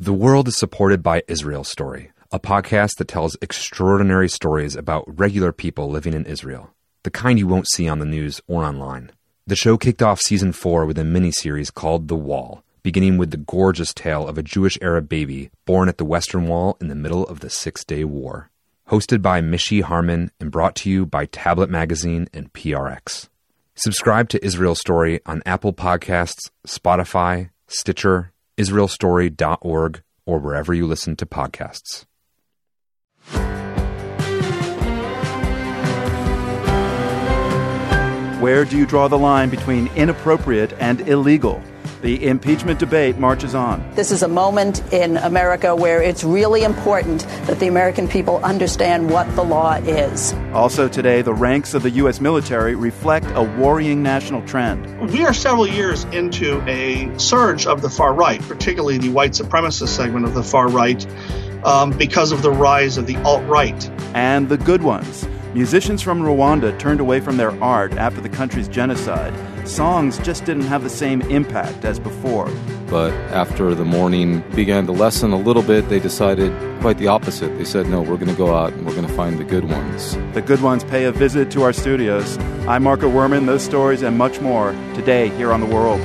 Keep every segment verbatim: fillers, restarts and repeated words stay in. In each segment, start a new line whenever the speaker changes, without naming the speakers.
The World is supported by Israel Story, a podcast that tells extraordinary stories about regular people living in Israel, the kind you won't see on the news or online. The show kicked off season four with a miniseries called The Wall, beginning with the gorgeous tale of a Jewish Arab baby born at the Western Wall in the middle of the Six-Day War. Hosted by Mishi Harman and brought to you by Tablet Magazine and P R X. Subscribe to Israel Story on Apple Podcasts, Spotify, Stitcher, Israel Story dot org, or wherever you listen to podcasts.
Where do you draw the line between inappropriate and illegal? The impeachment debate marches on.
This is a moment in America where it's really important that the American people understand what the law is.
Also today, the ranks of the U S military reflect a worrying national trend.
We are several years into a surge of the far right, particularly the white supremacist segment of the far right, um, because of the rise of the alt-right.
And the good ones. Musicians from Rwanda turned away from their art after the country's genocide. Songs just didn't have the same impact as before.
But after the mourning began to lessen a little bit, they decided quite the opposite. They said, no, we're going to go out and we're going to find the good ones.
The good ones pay a visit to our studios. I'm Marco Werman. Those stories and much more today here on The World.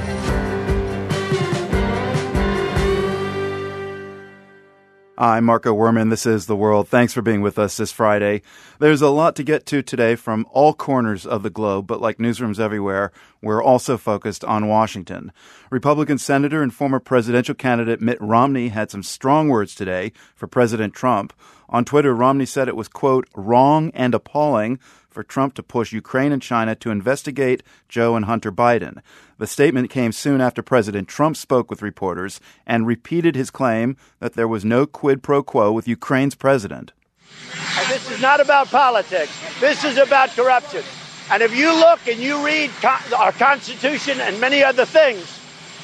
I'm Marco Werman. This is The World. Thanks for being with us this Friday. There's a lot to get to today from all corners of the globe, but like newsrooms everywhere, we're also focused on Washington. Republican Senator and former presidential candidate Mitt Romney had some strong words today for President Trump. On Twitter, Romney said it was, quote, wrong and appalling for Trump to push Ukraine and China to investigate Joe and Hunter Biden. The statement came soon after President Trump spoke with reporters and repeated his claim that there was no quid pro quo with Ukraine's president.
This is not about politics. This is about corruption. And if you look and you read con- our Constitution and many other things,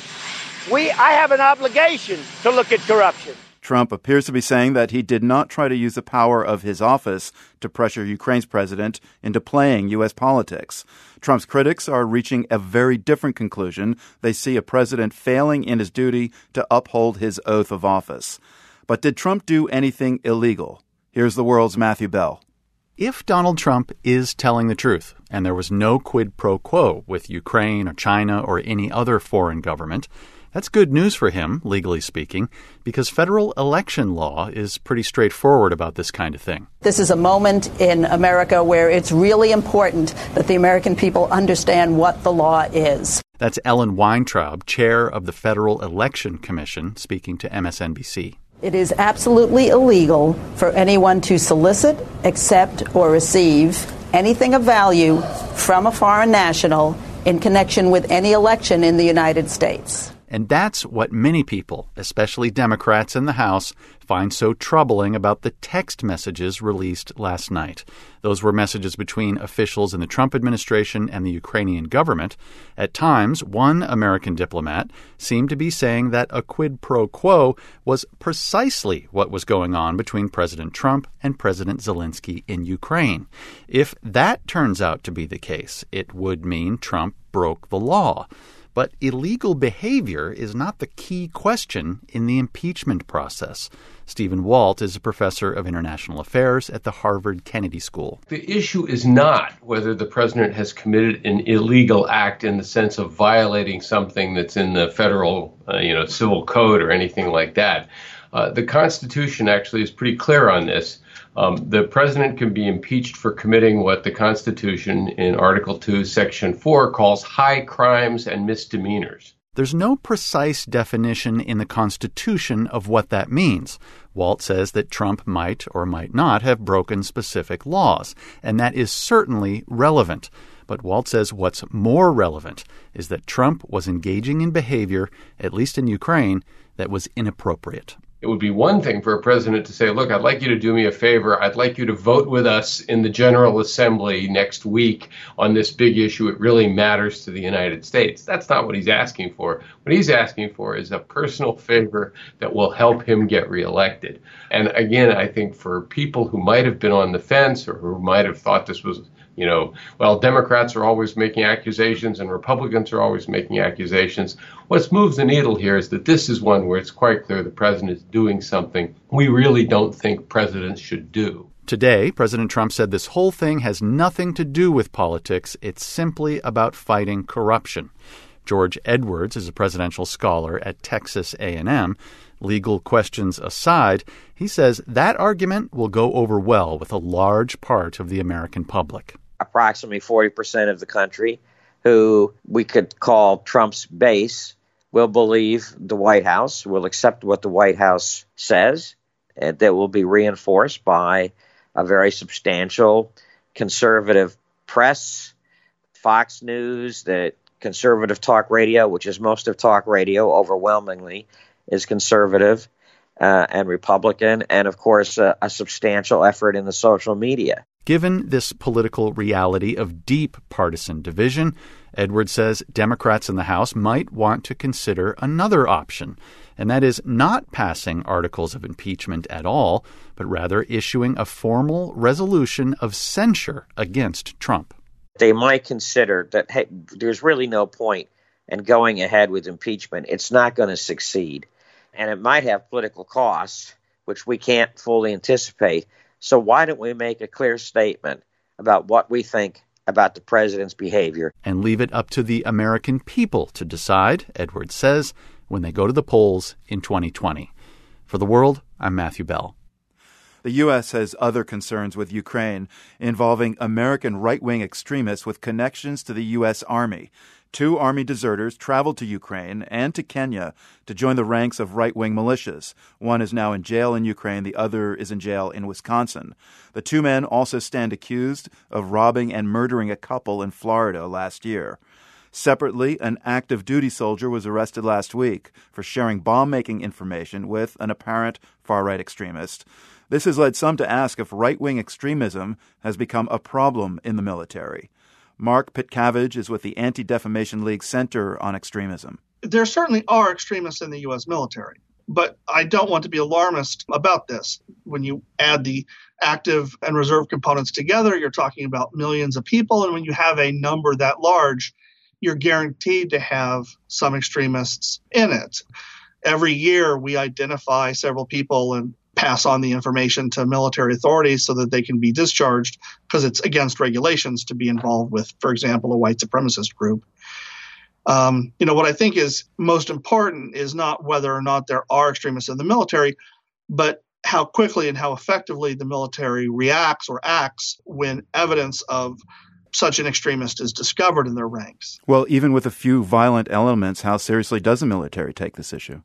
we I have an obligation to look at corruption.
Trump appears to be saying that he did not try to use the power of his office to pressure Ukraine's president into playing U S politics. Trump's critics are reaching a very different conclusion. They see a president failing in his duty to uphold his oath of office. But did Trump do anything illegal? Here's The World's Matthew Bell.
If Donald Trump is telling the truth, and there was no quid pro quo with Ukraine or China or any other foreign government, that's good news for him, legally speaking, because federal election law is pretty straightforward about this kind of thing.
This is a moment in America where it's really important that the American people understand what the law is.
That's Ellen Weintraub, chair of the Federal Election Commission, speaking to M S N B C.
It is absolutely illegal for anyone to solicit, accept, or receive anything of value from a foreign national in connection with any election in the United States.
And that's what many people, especially Democrats in the House, find so troubling about the text messages released last night. Those were messages between officials in the Trump administration and the Ukrainian government. At times, one American diplomat seemed to be saying that a quid pro quo was precisely what was going on between President Trump and President Zelensky in Ukraine. If that turns out to be the case, it would mean Trump broke the law. But illegal behavior is not the key question in the impeachment process. Stephen Walt is a professor of international affairs at the Harvard Kennedy School.
The issue is not whether the president has committed an illegal act in the sense of violating something that's in the federal, uh, you know, civil code or anything like that. Uh, the Constitution actually is pretty clear on this. Um, the president can be impeached for committing what the Constitution in Article two, Section four calls high crimes and misdemeanors.
There's no precise definition in the Constitution of what that means. Walt says that Trump might or might not have broken specific laws, and that is certainly relevant. But Walt says what's more relevant is that Trump was engaging in behavior, at least in Ukraine, that was inappropriate.
It would be one thing for a president to say, look, I'd like you to do me a favor. I'd like you to vote with us in the General Assembly next week on this big issue. It really matters to the United States. That's not what he's asking for. What he's asking for is a personal favor that will help him get reelected. And again, I think for people who might have been on the fence or who might have thought this was you know, well, Democrats are always making accusations and Republicans are always making accusations. What's moved the needle here is that this is one where it's quite clear the president is doing something we really don't think presidents should do.
Today, President Trump said this whole thing has nothing to do with politics. It's simply about fighting corruption. George Edwards is a presidential scholar at Texas A and M. Legal questions aside, he says that argument will go over well with a large part of the American public.
Approximately forty percent of the country, who we could call Trump's base, will believe the White House, will accept what the White House says, and that will be reinforced by a very substantial conservative press, Fox News, that conservative talk radio, which is most of talk radio overwhelmingly, is conservative uh, and Republican, and of course uh, a substantial effort in the social media.
Given this political reality of deep partisan division, Edwards says Democrats in the House might want to consider another option, and that is not passing articles of impeachment at all, but rather issuing a formal resolution of censure against Trump.
They might consider that, hey, there's really no point in going ahead with impeachment. It's not going to succeed. And it might have political costs, which we can't fully anticipate. So why don't we make a clear statement about what we think about the president's behavior?
And leave it up to the American people to decide, Edwards says, when they go to the polls in twenty twenty. For The World, I'm Matthew Bell.
The U S has other concerns with Ukraine involving American right-wing extremists with connections to the U S Army. Two Army deserters traveled to Ukraine and to Kenya to join the ranks of right-wing militias. One is now in jail in Ukraine. The other is in jail in Wisconsin. The two men also stand accused of robbing and murdering a couple in Florida last year. Separately, an active duty soldier was arrested last week for sharing bomb-making information with an apparent far-right extremist. This has led some to ask if right-wing extremism has become a problem in the military. Mark Pitcavage is with the Anti-Defamation League Center on Extremism.
There certainly are extremists in the U S military, but I don't want to be alarmist about this. When you add the active and reserve components together, you're talking about millions of people, and when you have a number that large, you're guaranteed to have some extremists in it. Every year, we identify several people and pass on the information to military authorities so that they can be discharged, because it's against regulations to be involved with, for example, a white supremacist group. Um, you know, what I think is most important is not whether or not there are extremists in the military, but how quickly and how effectively the military reacts or acts when evidence of such an extremist is discovered in their ranks.
Well, even with a few violent elements, how seriously does the military take this issue?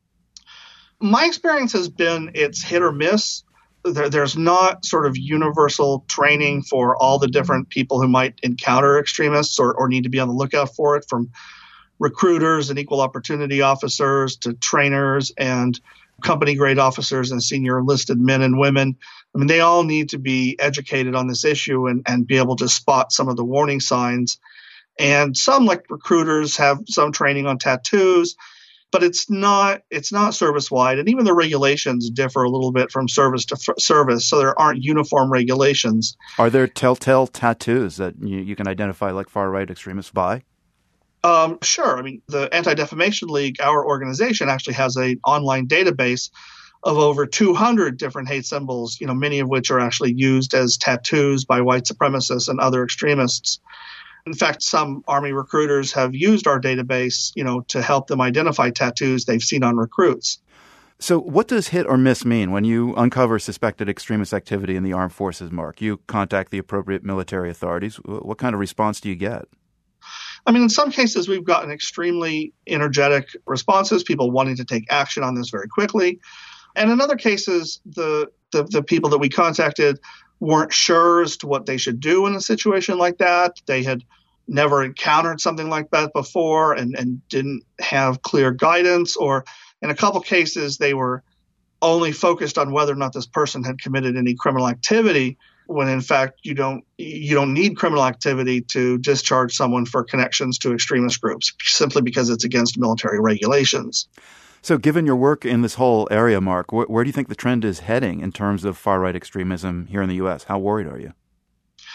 My experience has been it's hit or miss. There, there's not sort of universal training for all the different people who might encounter extremists or, or need to be on the lookout for it, from recruiters and equal opportunity officers to trainers and company grade officers and senior enlisted men and women. I mean, they all need to be educated on this issue and, and be able to spot some of the warning signs. And some, like recruiters, have some training on tattoos. But it's not it's not service-wide, and even the regulations differ a little bit from service to f- service, so there aren't uniform regulations.
Are there telltale tattoos that you, you can identify like far-right extremists by?
Um, sure. I mean, the Anti-Defamation League, our organization, actually has an online database of over two hundred different hate symbols, you know, many of which are actually used as tattoos by white supremacists and other extremists. In fact, some Army recruiters have used our database, you know, to help them identify tattoos they've seen on recruits.
So what does hit or miss mean when you uncover suspected extremist activity in the armed forces, Mark? You contact the appropriate military authorities. What kind of response do you get?
I mean, in some cases, we've gotten extremely energetic responses, people wanting to take action on this very quickly. And in other cases, the the, the people that we contacted weren't sure as to what they should do in a situation like that. They had never encountered something like that before and, and didn't have clear guidance, or in a couple cases, they were only focused on whether or not this person had committed any criminal activity, when in fact you don't you don't need criminal activity to discharge someone for connections to extremist groups, simply because it's against military regulations.
So given your work in this whole area, Mark, wh- where do you think the trend is heading in terms of far-right extremism here in the U S? How worried are you?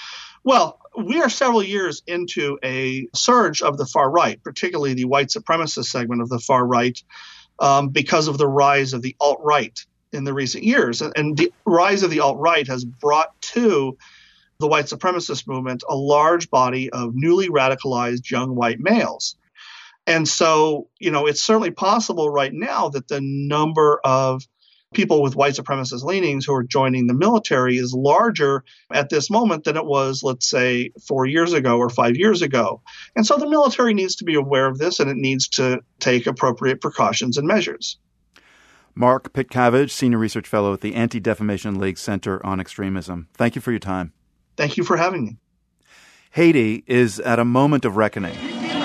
Well, we are several years into a surge of the far right, particularly the white supremacist segment of the far right, um, because of the rise of the alt-right in the recent years. And, and the rise of the alt-right has brought to the white supremacist movement a large body of newly radicalized young white males. And so, you know, it's certainly possible right now that the number of people with white supremacist leanings who are joining the military is larger at this moment than it was, let's say, four years ago or five years ago. And so the military needs to be aware of this, and it needs to take appropriate precautions and measures.
Mark Pitkavage, Senior Research Fellow at the Anti-Defamation League Center on Extremism. Thank you for your time.
Thank you for having me.
Haiti is at a moment of reckoning.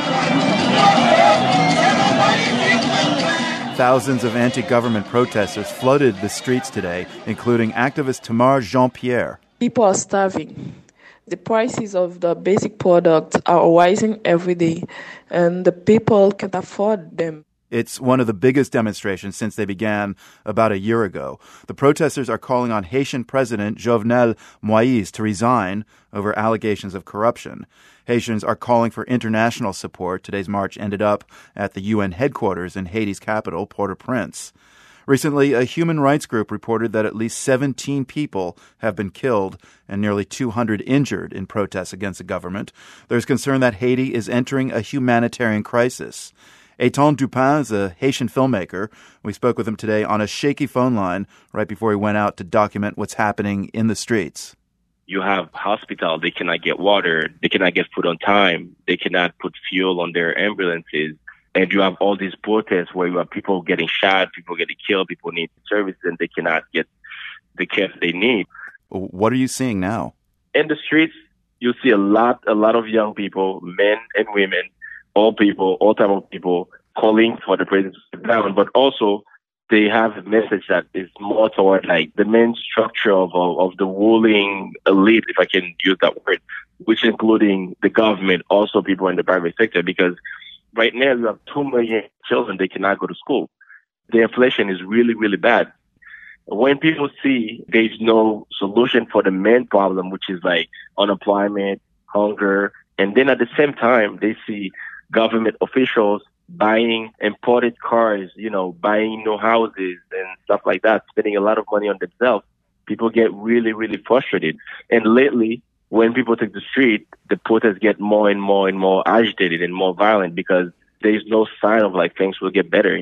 Thousands of anti-government protesters flooded the streets today, including activist Tamar Jean-Pierre.
People are starving. The prices of the basic products are rising every day, and the people can't afford them.
It's one of the biggest demonstrations since they began about a year ago. The protesters are calling on Haitian President Jovenel Moïse to resign over allegations of corruption. Haitians are calling for international support. Today's march ended up at the U N headquarters in Haiti's capital, Port-au-Prince. Recently, a human rights group reported that at least seventeen people have been killed and nearly two hundred injured in protests against the government. There's concern that Haiti is entering a humanitarian crisis. Etan Dupin is a Haitian filmmaker. We spoke with him today on a shaky phone line right before he went out to document what's happening in the streets.
You have hospitals, they cannot get water, they cannot get food on time, they cannot put fuel on their ambulances. And you have all these protests where you have people getting shot, people getting killed, people need services, and they cannot get the care they need.
What are you seeing now?
In the streets, you see a lot, a lot of young people, men and women, all people, all type of people calling for the president to step down, but also they have a message that is more toward like the main structure of, of, of the ruling elite, if I can use that word, which including the government, also people in the private sector, because right now you have two million children, they cannot go to school. The inflation is really, really bad. When people see there's no solution for the main problem, which is like unemployment, hunger, and then at the same time, they see government officials buying imported cars, you know, buying new houses and stuff like that, spending a lot of money on themselves, people get really, really frustrated. And lately, when people take the street, the protests get more and more and more agitated and more violent because there's no sign of like things will get better.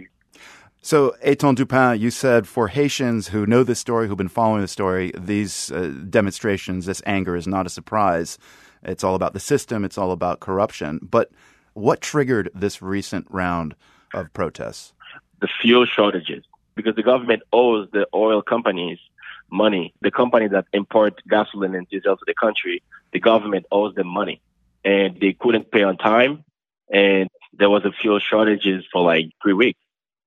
So, Etan Dupin, you said for Haitians who know this story, who've been following the story, these uh, demonstrations, this anger is not a surprise. It's all about the system. It's all about corruption. But what triggered this recent round of protests?
The fuel shortages, because the government owes the oil companies money. The companies that import gasoline and diesel to the country, the government owes them money. And they couldn't pay on time. And there was a fuel shortages for like three weeks.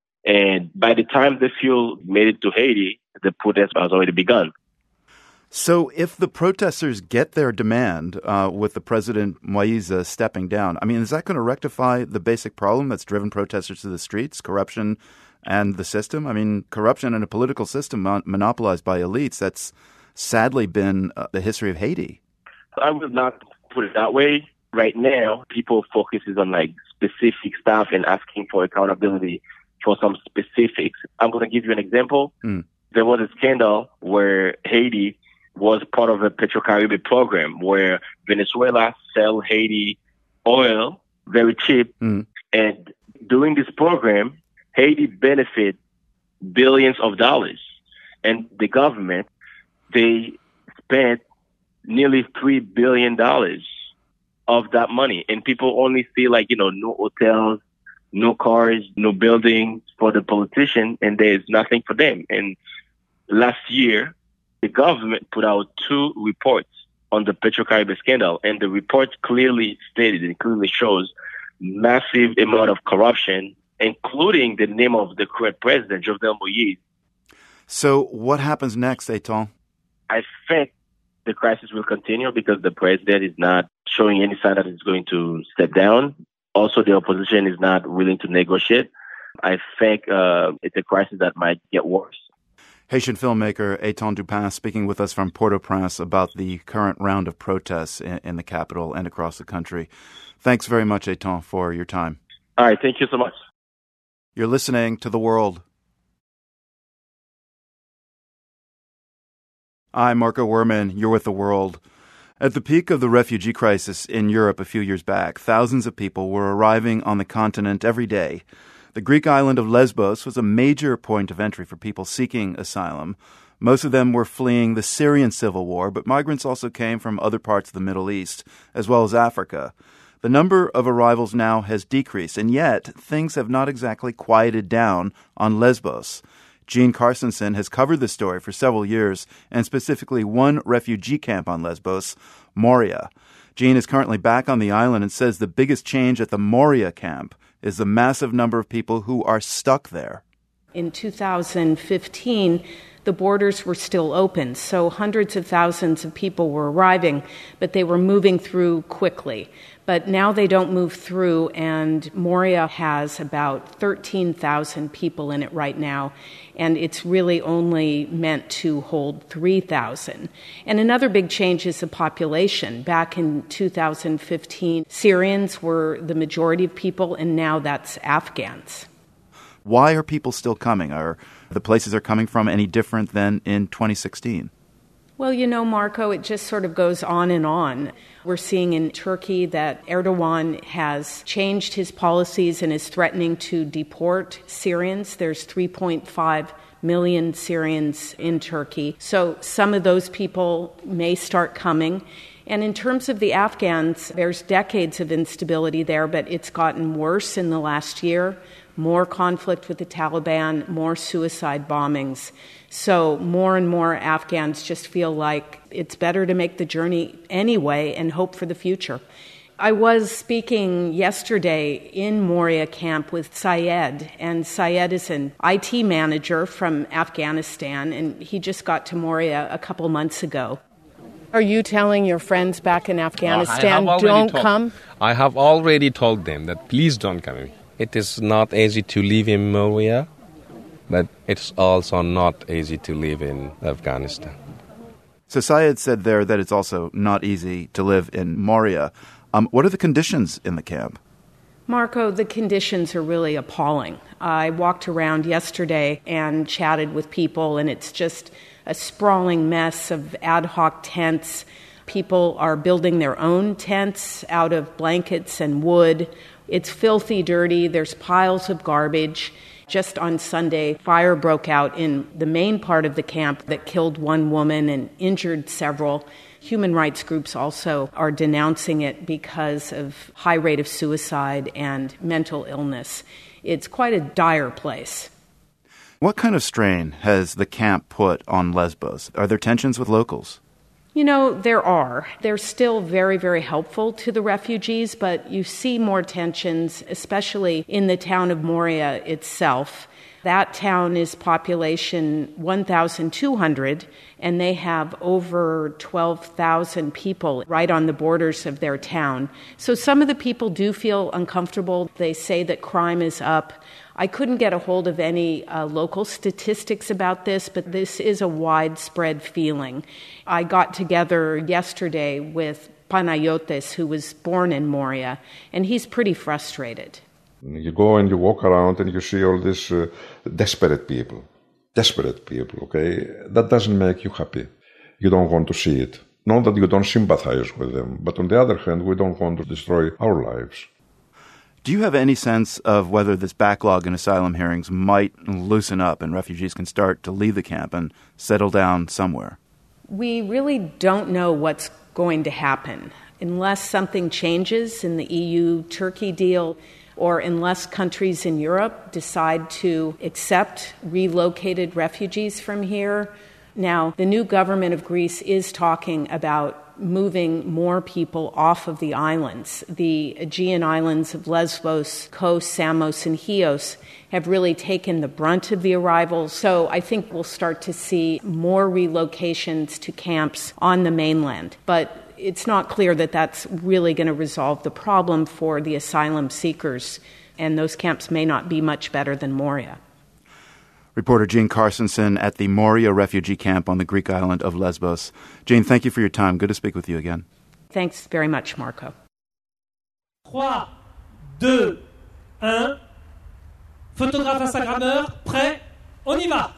And by the time the fuel made it to Haiti, the protest has already begun.
So if the protesters get their demand uh, with the President Moïse stepping down, I mean, is that going to rectify the basic problem that's driven protesters to the streets, corruption and the system? I mean, corruption in a political system mon- monopolized by elites, that's sadly been uh, the history of Haiti.
I would not put it that way. Right now, people focuses on like specific stuff and asking for accountability for some specifics. I'm going to give you an example. Mm. There was a scandal where Haiti was part of a Petrocaribe program where Venezuela sell Haiti oil very cheap. Mm. And during this program, Haiti benefit billions of dollars. And the government, they spent nearly three billion dollars of that money. And people only see like, you know, no hotels, no cars, no buildings for the politician, and there's nothing for them. And last year, the government put out two reports on the Petrocaribe scandal, and the report clearly stated and clearly shows massive amount of corruption, including the name of the current president, Jovenel Moïse.
So what happens next, Etan?
I think the crisis will continue because the president is not showing any sign that he's going to step down. Also, the opposition is not willing to negotiate. I think uh, it's a crisis that might get worse.
Haitian filmmaker Etan Dupin speaking with us from Port-au-Prince about the current round of protests in, in the capital and across the country. Thanks very much, Etan, for your time.
All right, thank you so much.
You're listening to The World. I'm Marco Werman. You're with The World. At the peak of the refugee crisis in Europe a few years back, thousands of people were arriving on the continent every day. The Greek island of Lesbos was a major point of entry for people seeking asylum. Most of them were fleeing the Syrian civil war, but migrants also came from other parts of the Middle East, as well as Africa. The number of arrivals now has decreased, and yet things have not exactly quieted down on Lesbos. Gene Carstensen has covered this story for several years, and specifically one refugee camp on Lesbos, Moria. Gene is currently back on the island and says the biggest change at the Moria camp is the massive number of people who are stuck there.
In two thousand fifteen, the borders were still open, so hundreds of thousands of people were arriving, but they were moving through quickly. But now they don't move through, and Moria has about thirteen thousand people in it right now, and it's really only meant to hold three thousand. And another big change is the population. Back in two thousand fifteen, Syrians were the majority of people, and now that's Afghans.
Why are people still coming? Are the places they're coming from any different than in twenty sixteen?
Well, you know, Marco, it just sort of goes on and on. We're seeing in Turkey that Erdogan has changed his policies and is threatening to deport Syrians. There's three point five million Syrians in Turkey. So some of those people may start coming. And in terms of the Afghans, there's decades of instability there, but it's gotten worse in the last year. More conflict with the Taliban, more suicide bombings. So more and more Afghans just feel like it's better to make the journey anyway and hope for the future. I was speaking yesterday in Moria camp with Syed, and Syed is an I T manager from Afghanistan, and he just got to Moria a couple months ago. Are you telling your friends back in Afghanistan,
uh,
don't
told,
come?
I have already told them that please don't come. It is not easy to live in Moria, but it's also not easy to live in Afghanistan.
So Syed said there that it's also not easy to live in Moria. Um, what are the conditions in the camp?
Marco, the conditions are really appalling. I walked around yesterday and chatted with people, and it's just a sprawling mess of ad hoc tents. People are building their own tents out of blankets and wood. It's filthy dirty. There's piles of garbage. Just on Sunday, fire broke out in the main part of the camp that killed one woman and injured several. Human rights groups also are denouncing it because of high rate of suicide and mental illness. It's quite a dire place.
What kind of strain has the camp put on Lesbos? Are there tensions with locals?
You know, there are. They're still very, very helpful to the refugees, but you see more tensions, especially in the town of Moria itself. That town is population one thousand two hundred, and they have over twelve thousand people right on the borders of their town. So some of the people do feel uncomfortable. They say that crime is up. I couldn't get a hold of any uh, local statistics about this, but this is a widespread feeling. I got together yesterday with Panayotis, who was born in Moria, and he's pretty frustrated.
You go and you walk around and you see all these uh, desperate people. Desperate people, okay? That doesn't make you happy. You don't want to see it. Not that you don't sympathize with them, but on the other hand, we don't want to destroy our lives.
Do you have any sense of whether this backlog in asylum hearings might loosen up and refugees can start to leave the camp and settle down somewhere?
We really don't know what's going to happen. Unless something changes in the E U-Turkey deal, or unless countries in Europe decide to accept relocated refugees from here. Now, the new government of Greece is talking about moving more people off of the islands. The Aegean islands of Lesbos, Kos, Samos, and Chios have really taken the brunt of the arrivals. So I think we'll start to see more relocations to camps on the mainland. But it's not clear that that's really going to resolve the problem for the asylum seekers, and those camps may not be much better than Moria.
Reporter Jean Carstensen at the Moria refugee camp on the Greek island of Lesbos. Jean, thank you for your time. Good to speak with you again.
Thanks very much, Marco.
three, two, one. Photographe Instagrammeur, prêt? On y va!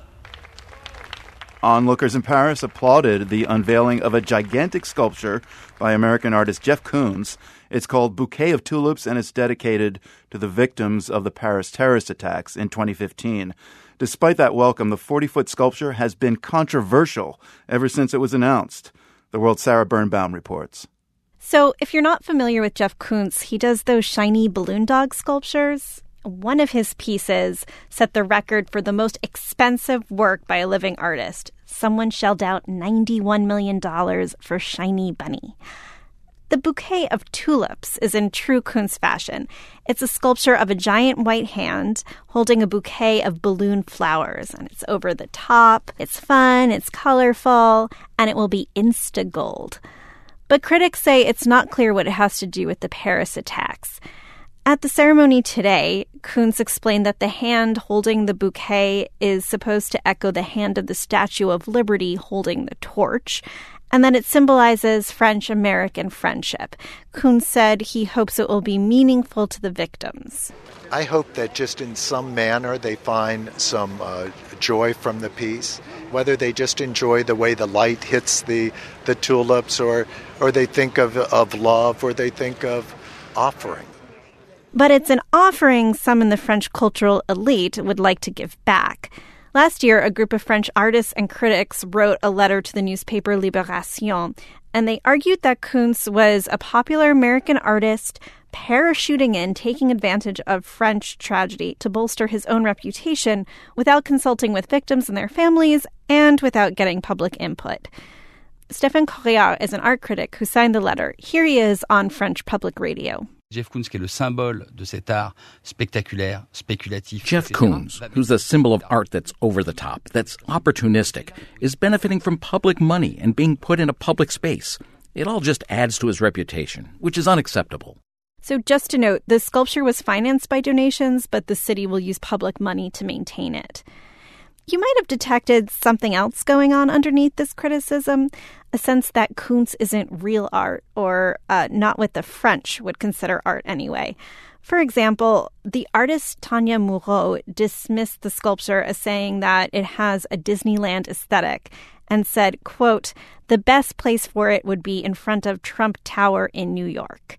Onlookers in Paris applauded the unveiling of a gigantic sculpture by American artist Jeff Koons. It's called Bouquet of Tulips, and it's dedicated to the victims of the Paris terrorist attacks in twenty fifteen. Despite that welcome, the forty-foot sculpture has been controversial ever since it was announced. The World's Sarah Birnbaum reports.
So if you're not familiar with Jeff Koons, he does those shiny balloon dog sculptures. One of his pieces set the record for the most expensive work by a living artist. Someone shelled out ninety-one million dollars for Shiny Bunny. The Bouquet of Tulips is in true Koons fashion. It's a sculpture of a giant white hand holding a bouquet of balloon flowers, and it's over the top, it's fun, it's colorful, and it will be insta-gold. But critics say it's not clear what it has to do with the Paris attacks. At the ceremony today, Koons explained that the hand holding the bouquet is supposed to echo the hand of the Statue of Liberty holding the torch, and that it symbolizes French-American friendship. Koons said he hopes it will be meaningful to the victims.
I hope that just in some manner they find some uh, joy from the piece, whether they just enjoy the way the light hits the, the tulips, or, or they think of, of love, or they think of offering.
But it's an offering some in the French cultural elite would like to give back. Last year, a group of French artists and critics wrote a letter to the newspaper Libération, and they argued that Koons was a popular American artist parachuting in, taking advantage of French tragedy to bolster his own reputation without consulting with victims and their families and without getting public input. Stéphane Correa is an art critic who signed the letter. Here he is on French public radio.
Jeff Koons, qui est le symbole de cet art spectaculaire, spéculatif.
Jeff Koons, who's the symbol of art that's over the top, that's opportunistic, is benefiting from public money and being put in a public space. It all just adds to his reputation, which is unacceptable.
So just to note, the sculpture was financed by donations, but the city will use public money to maintain it. You might have detected something else going on underneath this criticism, a sense that Koons isn't real art, or uh, not what the French would consider art anyway. For example, the artist Tanya Moreau dismissed the sculpture as saying that it has a Disneyland aesthetic and said, quote, "The best place for it would be in front of Trump Tower in New York."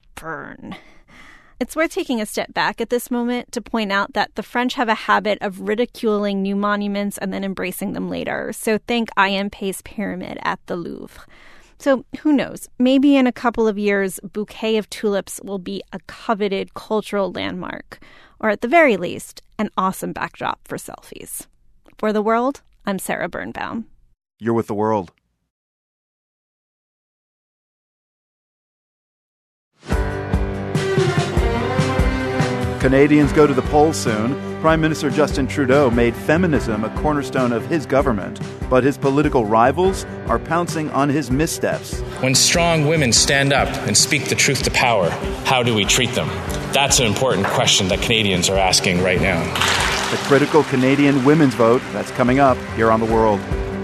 Burn. It's worth taking a step back at this moment to point out that the French have a habit of ridiculing new monuments and then embracing them later. So think I M Pei's pyramid at the Louvre. So who knows? Maybe in a couple of years, Bouquet of Tulips will be a coveted cultural landmark, or at the very least, an awesome backdrop for selfies. For The World, I'm Sarah Birnbaum.
You're with The World. Canadians go to the polls soon. Prime Minister Justin Trudeau made feminism a cornerstone of his government, but his political rivals are pouncing on his missteps.
When strong women stand up and speak the truth to power, how do we treat them? That's an important question that Canadians are asking right now.
The critical Canadian women's vote, that's coming up here on The World.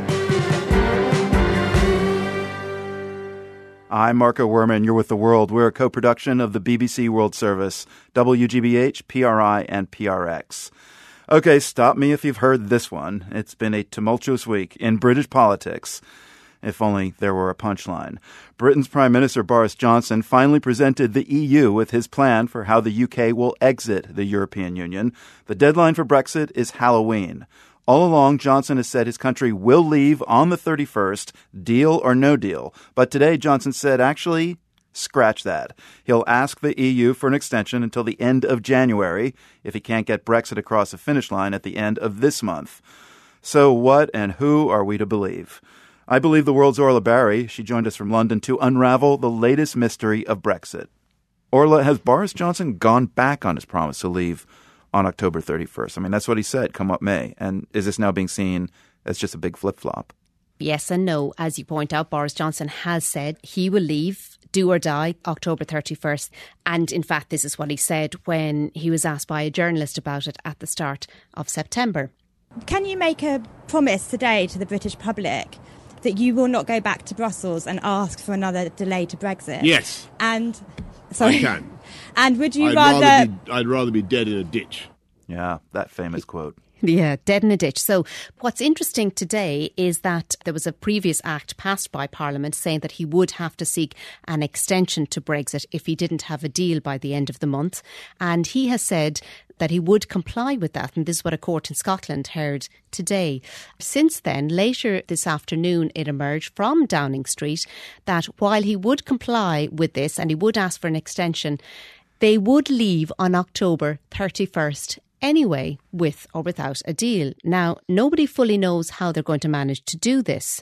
I'm Marco Werman. You're with The World. We're a co-production of the B B C World Service, W G B H, P R I, and P R X. Okay, stop me if you've heard this one. It's been a tumultuous week in British politics. If only there were a punchline. Britain's Prime Minister Boris Johnson finally presented the E U with his plan for how the U K will exit the European Union. The deadline for Brexit is Halloween. All along, Johnson has said his country will leave on the thirty-first, deal or no deal. But today, Johnson said, actually, scratch that. He'll ask the E U for an extension until the end of January if he can't get Brexit across the finish line at the end of this month. So what and who are we to believe? I believe The World's Orla Barry. She joined us from London to unravel the latest mystery of Brexit. Orla, has Boris Johnson gone back on his promise to leave on October thirty-first? I mean, that's what he said, come what may. And is this now being seen as just a big flip-flop?
Yes and no. As you point out, Boris Johnson has said he will leave, do or die, October thirty-first. And in fact, this is what he said when he was asked by a journalist about it at the start of September.
Can you make a promise today to the British public that you will not go back to Brussels and ask for another delay to Brexit?
Yes.
And sorry.
I can.
And would you
I'd
rather...
rather be, I'd rather be dead in a ditch.
Yeah, that famous quote.
Yeah, dead in a ditch. So what's interesting today is that there was a previous act passed by Parliament saying that he would have to seek an extension to Brexit if he didn't have a deal by the end of the month. And he has said that he would comply with that. And this is what a court in Scotland heard today. Since then, later this afternoon, it emerged from Downing Street that while he would comply with this and he would ask for an extension, they would leave on October thirty-first anyway, with or without a deal. Now, nobody fully knows how they're going to manage to do this.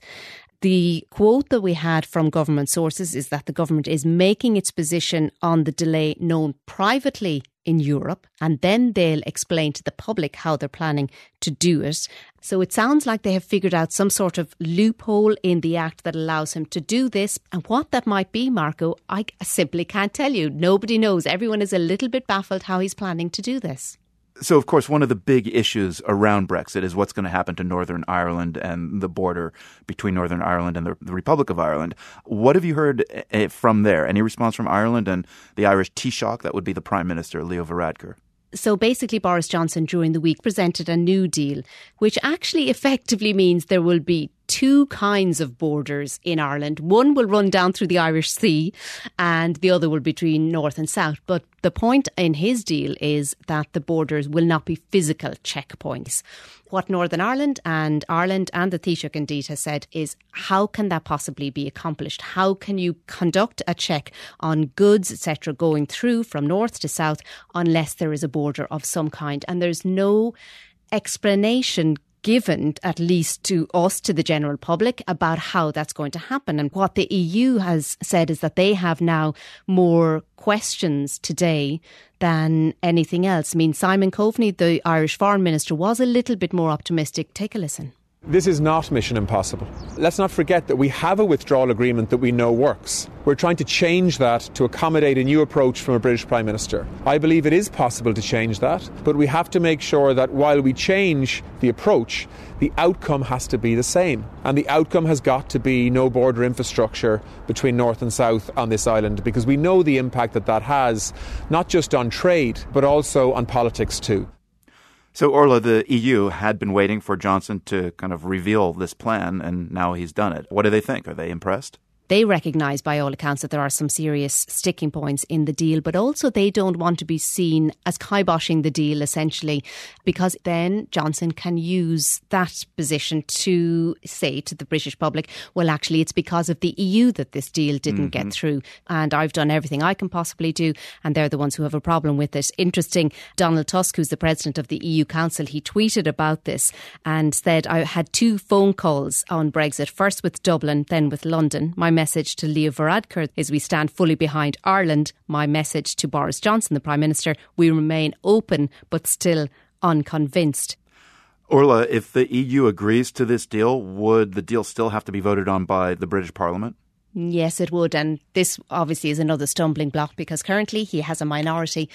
The quote that we had from government sources is that the government is making its position on the delay known privately in Europe, and then they'll explain to the public how they're planning to do it. So it sounds like they have figured out some sort of loophole in the act that allows him to do this. And what that might be, Marco, I simply can't tell you. Nobody knows. Everyone is a little bit baffled how he's planning to do this.
So, of course, one of the big issues around Brexit is what's going to happen to Northern Ireland and the border between Northern Ireland and the, the Republic of Ireland. What have you heard uh, from there? Any response from Ireland and the Irish Taoiseach? That would be the Prime Minister, Leo Varadkar.
So basically, Boris Johnson during the week presented a new deal, which actually effectively means there will be two kinds of borders in Ireland. One will run down through the Irish Sea and the other will be between north and south. But the point in his deal is that the borders will not be physical checkpoints. What Northern Ireland and Ireland and the Taoiseach indeed has said is, how can that possibly be accomplished? How can you conduct a check on goods, et cetera, going through from north to south unless there is a border of some kind? And there's no explanation given, at least to us, to the general public, about how that's going to happen. And what the E U has said is that they have now more questions today than anything else. I mean, Simon Coveney, the Irish Foreign Minister, was a little bit more optimistic. Take a listen.
This is not mission impossible. Let's not forget that we have a withdrawal agreement that we know works. We're trying to change that to accommodate a new approach from a British Prime Minister. I believe it is possible to change that, but we have to make sure that while we change the approach, the outcome has to be the same. And the outcome has got to be no border infrastructure between north and south on this island, because we know the impact that that has, not just on trade, but also on politics too.
So, Orla, the E U had been waiting for Johnson to kind of reveal this plan, and now he's done it. What do they think? Are they impressed?
They recognise, by all accounts, that there are some serious sticking points in the deal, but also they don't want to be seen as kiboshing the deal, essentially, because then Johnson can use that position to say to the British public, well, actually, it's because of the E U that this deal didn't mm-hmm. get through, and I've done everything I can possibly do, and they're the ones who have a problem with it. Interesting, Donald Tusk, who's the president of the E U Council, he tweeted about this and said, I had two phone calls on Brexit, first with Dublin, then with London. My message to Leo Varadkar is we stand fully behind Ireland. My message to Boris Johnson, the Prime Minister, we remain open but still unconvinced.
Orla, if the E U agrees to this deal, would the deal still have to be voted on by the British Parliament?
Yes, it would. And this obviously is another stumbling block because currently he has a minority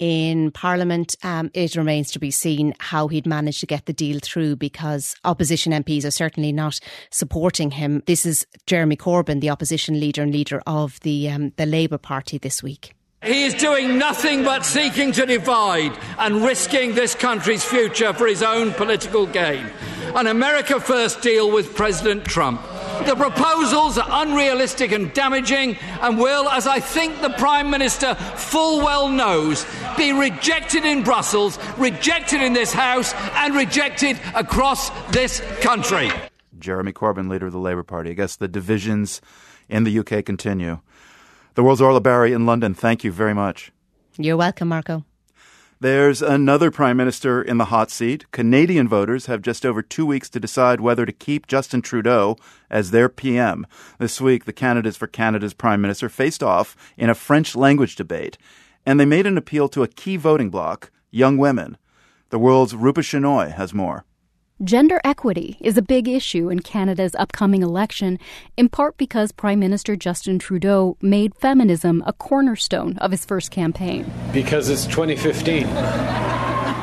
in Parliament. Um, it remains to be seen how he'd manage to get the deal through because opposition M Ps are certainly not supporting him. This is Jeremy Corbyn, the opposition leader and leader of the um, the Labour Party this week.
He is doing nothing but seeking to divide and risking this country's future for his own political gain. An America First deal with President Trump. The proposals are unrealistic and damaging and will, as I think the Prime Minister full well knows, be rejected in Brussels, rejected in this House and rejected across this country.
Jeremy Corbyn, leader of the Labour Party. I guess the divisions in the U K continue. The World's Orla Barry in London, thank you very much.
You're welcome, Marco.
There's another Prime Minister in the hot seat. Canadian voters have just over two weeks to decide whether to keep Justin Trudeau as their P M. This week, the candidates for Canada's Prime Minister faced off in a French language debate, and they made an appeal to a key voting bloc, young women. The World's Rupa Shenoy has more.
Gender equity is a big issue in Canada's upcoming election, in part because Prime Minister Justin Trudeau made feminism a cornerstone of his first campaign.
Because it's twenty fifteen.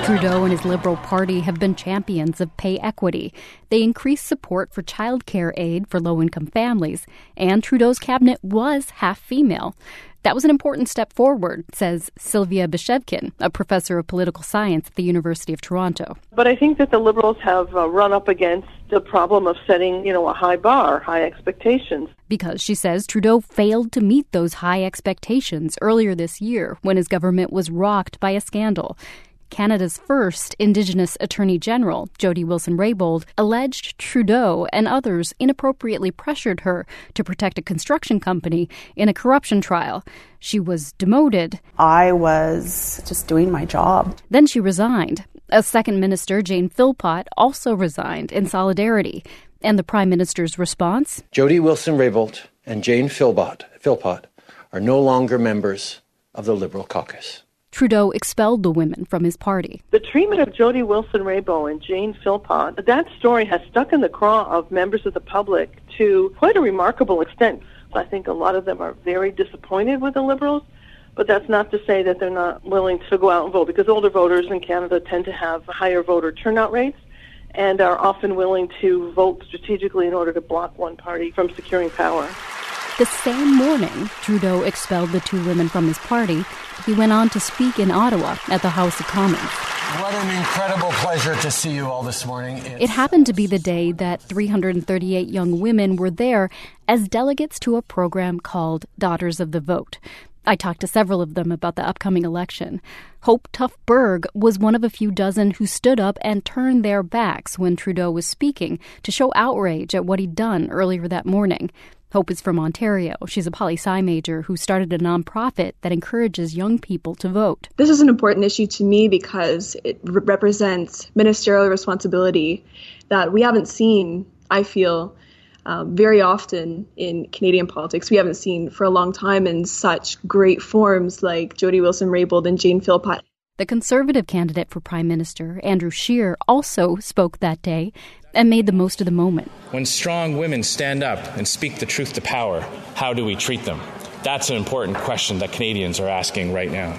Trudeau and his Liberal Party have been champions of pay equity. They increased support for childcare aid for low-income families, and Trudeau's cabinet was half female. That was an important step forward, says Sylvia Beshevkin, a professor of political science at the University of Toronto.
But I think that the Liberals have uh, run up against the problem of setting, you know, a high bar, high expectations.
Because, she says, Trudeau failed to meet those high expectations earlier this year when his government was rocked by a scandal. Canada's first Indigenous Attorney General, Jody Wilson-Raybould, alleged Trudeau and others inappropriately pressured her to protect a construction company in a corruption trial. She was demoted.
I was just doing my job.
Then she resigned. A second minister, Jane Philpott, also resigned in solidarity. And the Prime Minister's response?
Jody Wilson-Raybould and Jane Philpott, Philpott are no longer members of the Liberal caucus.
Trudeau expelled the women from his party.
The treatment of Jody Wilson-Raybould and Jane Philpott, that story has stuck in the craw of members of the public to quite a remarkable extent. I think a lot of them are very disappointed with the Liberals, but that's not to say that they're not willing to go out and vote, because older voters in Canada tend to have higher voter turnout rates and are often willing to vote strategically in order to block one party from securing power.
The same morning, Trudeau expelled the two women from his party. He went on to speak in Ottawa at the House of Commons.
What an incredible pleasure to see you all this morning. It's...
It happened to be the day that three hundred thirty-eight young women were there as delegates to a program called Daughters of the Vote. I talked to several of them about the upcoming election. Hope Tuff-Berg was one of a few dozen who stood up and turned their backs when Trudeau was speaking to show outrage at what he'd done earlier that morning. Hope is from Ontario. She's a poli-sci major who started a nonprofit that encourages young people to vote.
This is an important issue to me because it re- represents ministerial responsibility that we haven't seen, I feel, um, very often in Canadian politics. We haven't seen for a long time in such great forms like Jody Wilson-Raybould and Jane Philpott.
The Conservative candidate for Prime Minister, Andrew Scheer, also spoke that day and made the most of the moment.
When strong women stand up and speak the truth to power, how do we treat them? That's an important question that Canadians are asking right now.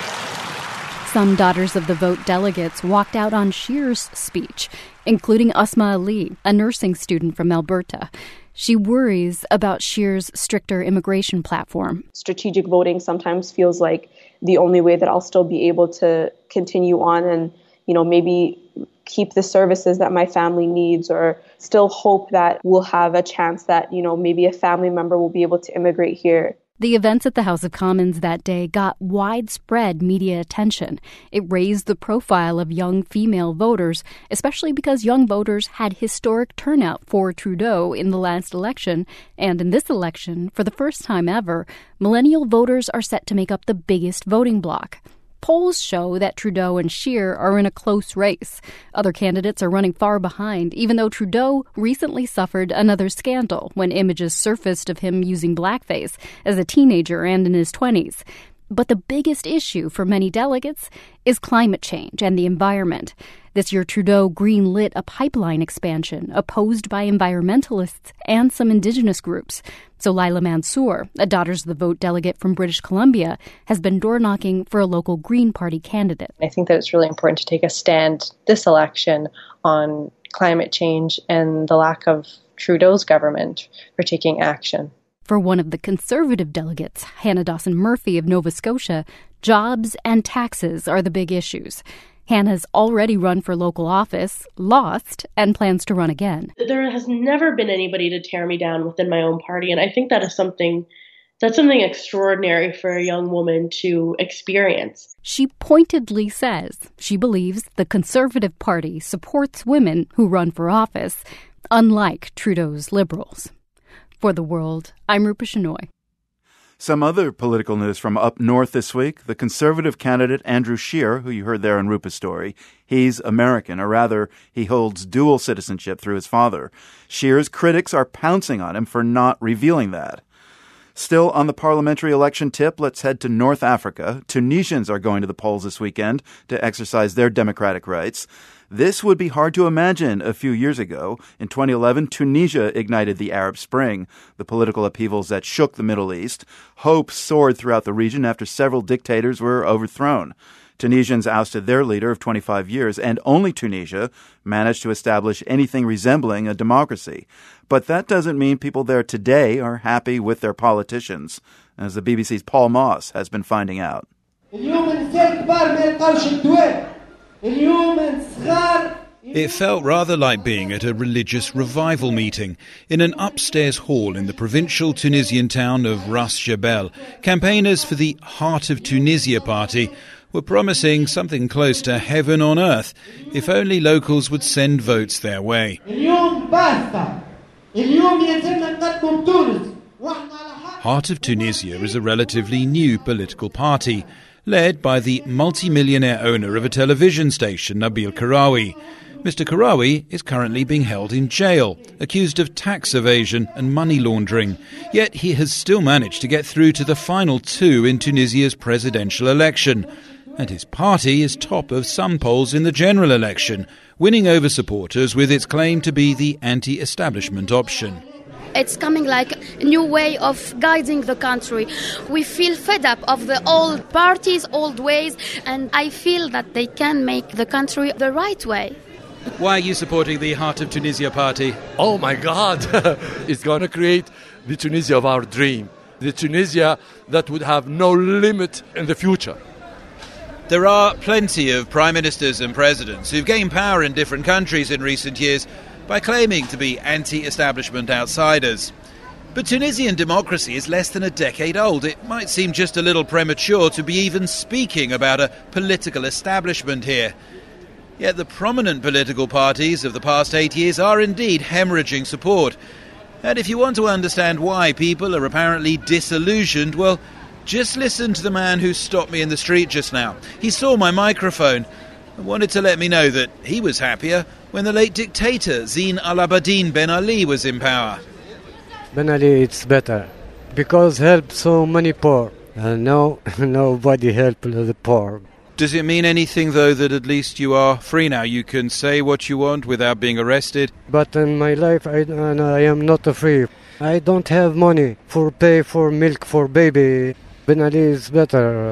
Some Daughters of the Vote delegates walked out on Scheer's speech, including Asma Ali, a nursing student from Alberta. She worries about Scheer's stricter immigration platform.
Strategic voting sometimes feels like the only way that I'll still be able to continue on and, you know, maybe keep the services that my family needs, or still hope that we'll have a chance that, you know, maybe a family member will be able to immigrate here.
The events at the House of Commons that day got widespread media attention. It raised the profile of young female voters, especially because young voters had historic turnout for Trudeau in the last election. And in this election, for the first time ever, millennial voters are set to make up the biggest voting bloc. Polls show that Trudeau and Scheer are in a close race. Other candidates are running far behind, even though Trudeau recently suffered another scandal when images surfaced of him using blackface as a teenager and in his twenties. But the biggest issue for many delegates is climate change and the environment. This year, Trudeau greenlit a pipeline expansion opposed by environmentalists and some Indigenous groups. So Lila Mansour, a Daughters of the Vote delegate from British Columbia, has been door-knocking for a local Green Party candidate.
I think that it's really important to take a stand this election on climate change and the lack of Trudeau's government for taking action.
For one of the Conservative delegates, Hannah Dawson-Murphy of Nova Scotia, jobs and taxes are the big issues. Hannah's already run for local office, lost, and plans to run again.
There has never been anybody to tear me down within my own party, and I think that is something that's something extraordinary for a young woman to experience.
She pointedly says she believes the Conservative Party supports women who run for office, unlike Trudeau's Liberals. For The World, I'm Rupa Shenoy.
Some other political news from up north this week. The Conservative candidate Andrew Scheer, who you heard there in Rupa's story, he's American, or rather, he holds dual citizenship through his father. Scheer's critics are pouncing on him for not revealing that. Still on the parliamentary election tip, let's head to North Africa. Tunisians are going to the polls this weekend to exercise their democratic rights. This would be hard to imagine a few years ago. In twenty eleven, Tunisia ignited the Arab Spring, the political upheavals that shook the Middle East. Hope soared throughout the region after several dictators were overthrown. Tunisians ousted their leader of twenty-five years, and only Tunisia managed to establish anything resembling a democracy. But that doesn't mean people there today are happy with their politicians, as the B B C's Paul Moss has been finding out.
It felt rather like being at a religious revival meeting in an upstairs hall in the provincial Tunisian town of Ras Jebel. Campaigners for the Heart of Tunisia party were promising something close to heaven on earth if only locals would send votes their way. Heart of Tunisia is a relatively new political party, led by the multi-millionaire owner of a television station, Nabil Karoui. Mister Karoui is currently being held in jail, accused of tax evasion and money laundering. Yet he has still managed to get through to the final two in Tunisia's presidential election. And his party is top of some polls in the general election, winning over supporters with its claim to be the anti-establishment option.
It's coming like a new way of guiding the country. We feel fed up of the old parties, old ways, and I feel that they can make the country the right way.
Why are you supporting the Heart of Tunisia party?
Oh my God, it's going to create the Tunisia of our dream, the Tunisia that would have no limit in the future.
There are plenty of prime ministers and presidents who've gained power in different countries in recent years by claiming to be anti-establishment outsiders. But Tunisian democracy is less than a decade old. It might seem just a little premature to be even speaking about a political establishment here. Yet the prominent political parties of the past eight years are indeed hemorrhaging support. And if you want to understand why people are apparently disillusioned, well, just listen to the man who stopped me in the street just now. He saw my microphone and wanted to let me know that he was happier when the late dictator Zine Al Abidine Ben Ali was in power.
Ben Ali, it's better because help so many poor. And now nobody help the poor.
Does it mean anything, though, that at least you are free now? You can say what you want without being arrested?
But in my life, I, I am not free. I don't have money for pay for milk for baby. Ben Ali is better.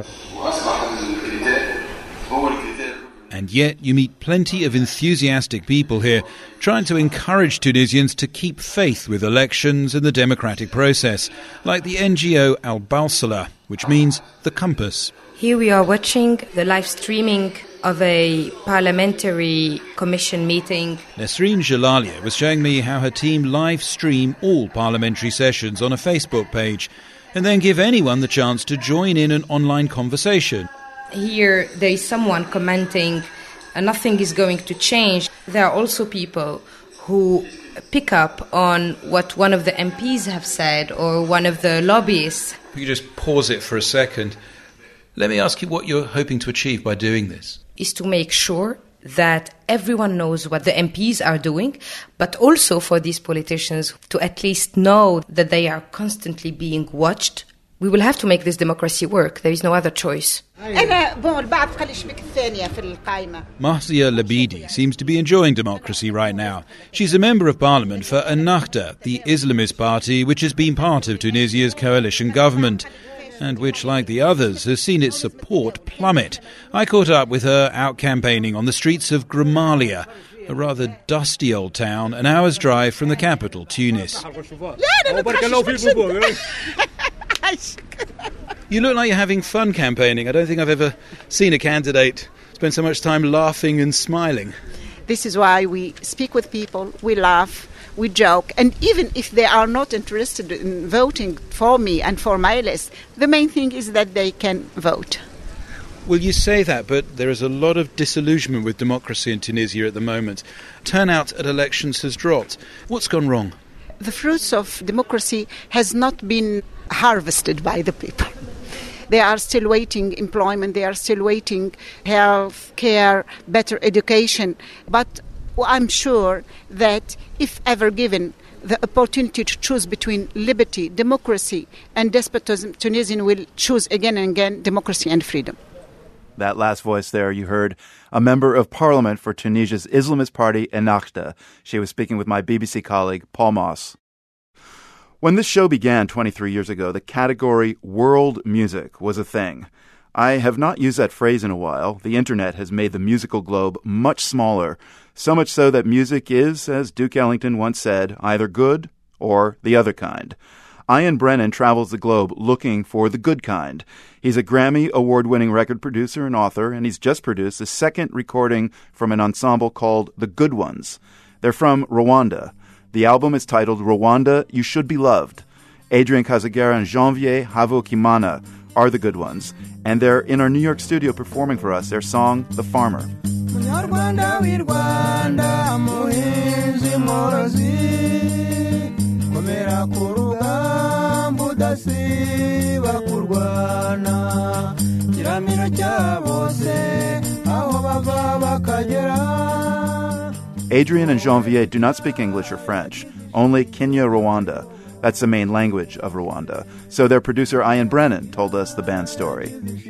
And yet you meet plenty of enthusiastic people here trying to encourage Tunisians to keep faith with elections and the democratic process, like the N G O Al Balsala, which means the compass.
Here we are watching the live streaming of a parliamentary commission meeting.
Nesreen Jalalia was showing me how her team live stream all parliamentary sessions on a Facebook page and then give anyone the chance to join in an online conversation.
Here there is someone commenting, and nothing is going to change. There are also people who pick up on what one of the M Ps have said or one of the lobbyists.
We could just pause it for a second. Let me ask you what you're hoping to achieve by doing this.
Is to make sure that everyone knows what the M Ps are doing, but also for these politicians to at least know that they are constantly being watched. We will have to make this democracy work. There is no other choice.
Mahsia Labidi seems to be enjoying democracy right now. She's a member of parliament for Ennahda, the Islamist party which has been part of Tunisia's coalition government, and which, like the others, has seen its support plummet. I caught up with her out campaigning on the streets of Gramalia, a rather dusty old town, an hour's drive from the capital, Tunis. You look like you're having fun campaigning. I don't think I've ever seen a candidate spend so much time laughing and smiling.
This is why we speak with people, we laugh, we joke, and even if they are not interested in voting for me and for my list, the main thing is that they can vote.
Well, you say that, but there is a lot of disillusionment with democracy in Tunisia at the moment. Turnout at elections has dropped. What's gone wrong?
The fruits of democracy has not been harvested by the people. They are still waiting employment, they are still waiting health care, better education. But I'm sure that if ever given the opportunity to choose between liberty, democracy and despotism, Tunisian will choose again and again democracy and freedom.
That last voice there you heard, a member of parliament for Tunisia's Islamist party, Ennahda. She was speaking with my B B C colleague, Paul Moss. When this show began twenty-three years ago, the category world music was a thing. I have not used that phrase in a while. The internet has made the musical globe much smaller, so much so that music is, as Duke Ellington once said, either good or the other kind. Ian Brennan travels the globe looking for the good kind. He's a Grammy award-winning record producer and author, and he's just produced a second recording from an ensemble called The Good Ones. They're from Rwanda. The album is titled Rwanda, You Should Be Loved. Adrian Kazagera and Janvier Havukimana are the Good Ones, and they're in our New York studio performing for us their song, The Farmer.
Munyarwanda w'i Rwanda muhinzi mworozi komera ku rugamba udasiba kurwana kiramiro cya bose aho bava bakagera.
Adrian and Janvier do not speak English or French, only Kinyarwanda. That's the main language of Rwanda. So their producer, Ian Brennan, told us the band's story.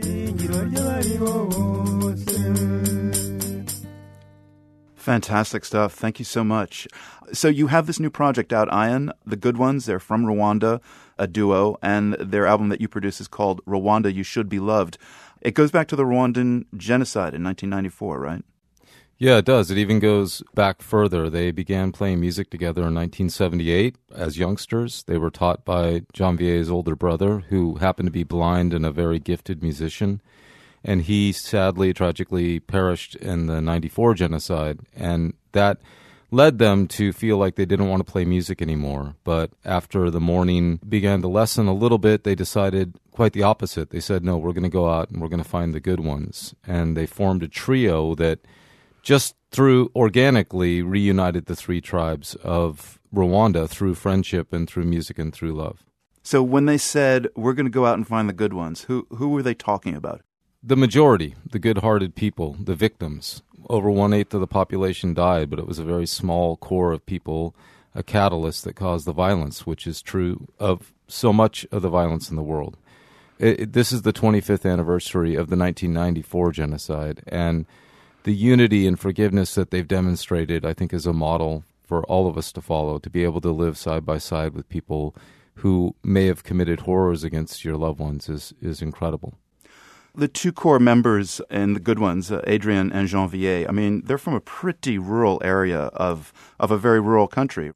Fantastic stuff. Thank you so much. So you have this new project out, Ian, The Good Ones. They're from Rwanda, a duo, and their album that you produce is called Rwanda, You Should Be Loved. It goes back to the Rwandan genocide in nineteen ninety-four, right?
Yeah, it does. It even goes back further. They began playing music together in nineteen seventy-eight as youngsters. They were taught by Janvier's older brother, who happened to be blind and a very gifted musician. And he sadly, tragically perished in the ninety-four genocide. And that led them to feel like they didn't want to play music anymore. But after the mourning began to lessen a little bit, they decided quite the opposite. They said, no, we're going to go out and we're going to find the good ones. And they formed a trio that just through organically reunited the three tribes of Rwanda through friendship and through music and through love.
So when they said, we're going to go out and find the good ones, who who were they talking about?
The majority, the good-hearted people, the victims. Over one-eighth of the population died, but it was a very small core of people, a catalyst that caused the violence, which is true of so much of the violence in the world. It, it, this is the twenty-fifth anniversary of the nineteen ninety-four genocide, and the unity and forgiveness that they've demonstrated, I think, is a model for all of us to follow, to be able to live side by side with people who may have committed horrors against your loved ones is, is incredible.
The two core members in The Good Ones, uh, Adrian and Janvier, I mean, they're from a pretty rural area of, of a very rural country.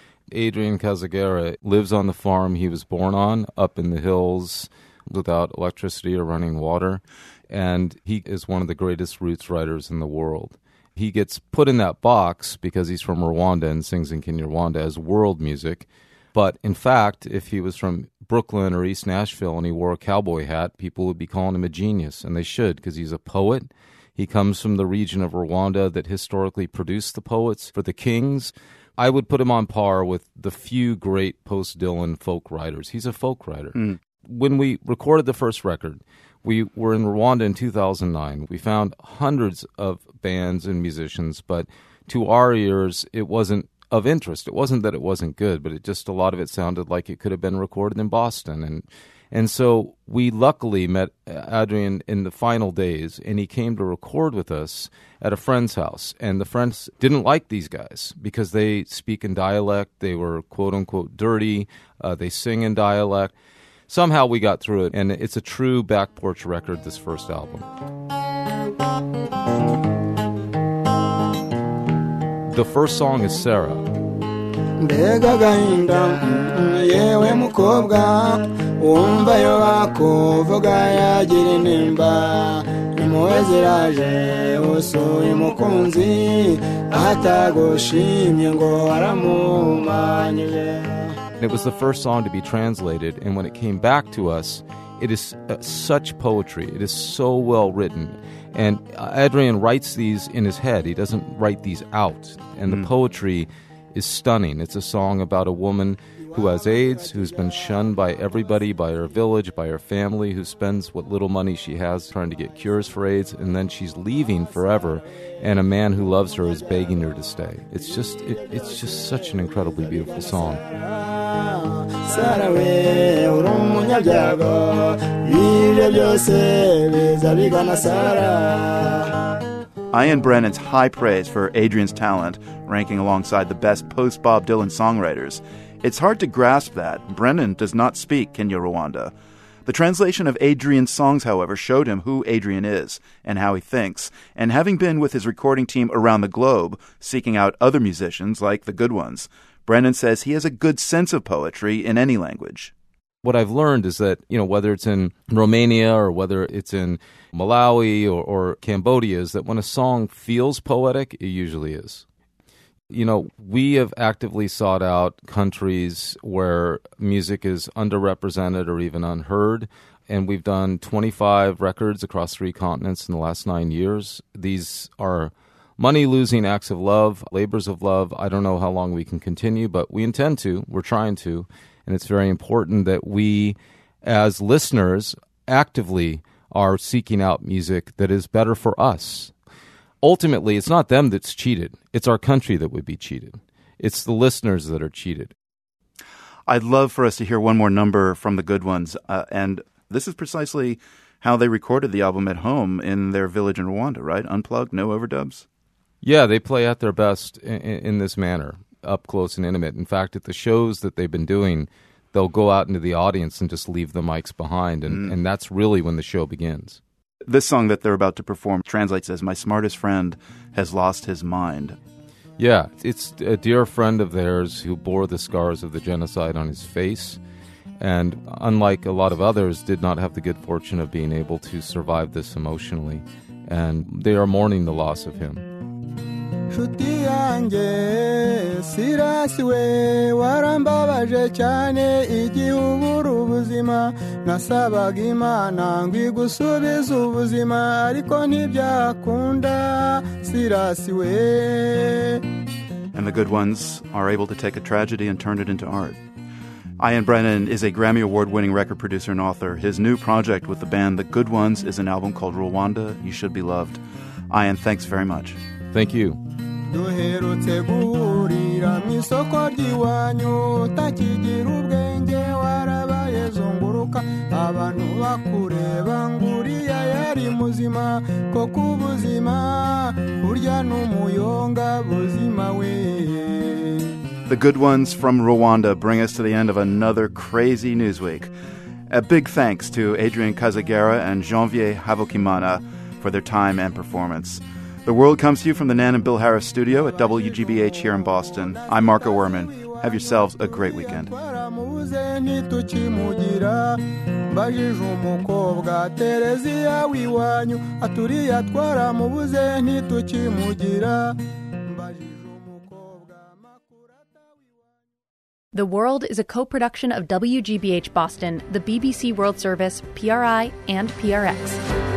Adrian Kazagera lives on the farm he was born on, up in the hills, without electricity or running water. And he is one of the greatest roots writers in the world. He gets put in that box because he's from Rwanda and sings in Kinyarwanda as world music. But in fact, if he was from Brooklyn or East Nashville and he wore a cowboy hat, people would be calling him a genius, and they should, because he's a poet. He comes from the region of Rwanda that historically produced the poets for the kings. I would put him on par with the few great post-Dylan folk writers. He's a folk writer. Mm. When we recorded the first record, we were in Rwanda in two thousand nine. We found hundreds of bands and musicians, but to our ears, it wasn't of interest. It wasn't that it wasn't good, but it just, a lot of it sounded like it could have been recorded in Boston. And and so we luckily met Adrian in the final days, and he came to record with us at a friend's house. And the friends didn't like these guys because they speak in dialect. They were quote-unquote dirty. Uh, they sing in dialect. Somehow we got through it, and it's a true back porch record, this first album. The first song is Sarah.
Mbega gahinda yewe mukobwa wumva yo bakuvuga yagira inimba impuhwe ziraje usuye umukunzi ahatagushimye ngo aramuhumanyije.
It was the first song to be translated, and when it came back to us, it is uh, such poetry. It is so well written. And uh, Adrian writes these in his head. He doesn't write these out. And mm. the poetry is stunning. It's a song about a woman who has AIDS, who's been shunned by everybody, by her village, by her family, who spends what little money she has trying to get cures for AIDS, and then she's leaving forever, and a man who loves her is begging her to stay. It's just, it, it's just such an incredibly beautiful song.
Ian Brennan's high praise for Adrian's talent, ranking alongside the best post-Bob Dylan songwriters. It's hard to grasp that. Brennan does not speak Kinyarwanda. The translation of Adrian's songs, however, showed him who Adrian is and how he thinks. And having been with his recording team around the globe, seeking out other musicians like the good ones, Brennan says he has a good sense of poetry in any language.
What I've learned is that, you know, whether it's in Romania or whether it's in Malawi or, or Cambodia, is that when a song feels poetic, it usually is. You know, we have actively sought out countries where music is underrepresented or even unheard, and we've done twenty-five records across three continents in the last nine years. These are money-losing acts of love, labors of love. I don't know how long we can continue, but we intend to. We're trying to, and it's very important that we, as listeners, actively are seeking out music that is better for us. Ultimately, it's not them that's cheated. It's our country that would be cheated. It's the listeners that are cheated.
I'd love for us to hear one more number from the good ones. Uh, and this is precisely how they recorded the album at home in their village in Rwanda, right? Unplugged, no overdubs?
Yeah, they play at their best in, in this manner, up close and intimate. In fact, at the shows that they've been doing, they'll go out into the audience and just leave the mics behind. And, mm. and that's really when the show begins.
This song that they're about to perform translates as, "My smartest friend has lost his mind."
Yeah, it's a dear friend of theirs who bore the scars of the genocide on his face, and unlike a lot of others, did not have the good fortune of being able to survive this emotionally, and they are mourning the loss of him.
Shuti yanjye sirasiwe warambabaje cyane igihe ubura ubuzima nasabaga Imana ngo igusubize ubuzima ariko ntibyakunda sirasiwe.
And the good ones are able to take a tragedy and turn it into art. Ian Brennan is a Grammy Award-winning record producer and author. His new project with the band The Good Ones is an album called Rwanda, You Should Be Loved. Ian, thanks very much.
Thank you.
duherutse guhurira mu isoko ry'iwanyu utakigira ubwenge warabaye zunguruka abantu bakureba nguriya yari muzima koko ubuzima burya n'umuyonga buzima we.
The Good Ones from Rwanda bring us to the end of another crazy news week. A big thanks to Adrian Kazagera and Janvier Havokimana for their time and performance. The World comes to you from the Nan and Bill Harris studio at W G B H here in Boston. I'm Marco Werman. Have yourselves a great weekend.
Mbajije umukobwa Tereziya w'iwanyu aturiya twaramubuze ntitukimugira.
The World is a co-production of W G B H Boston, the B B C World Service, P R I, and P R X.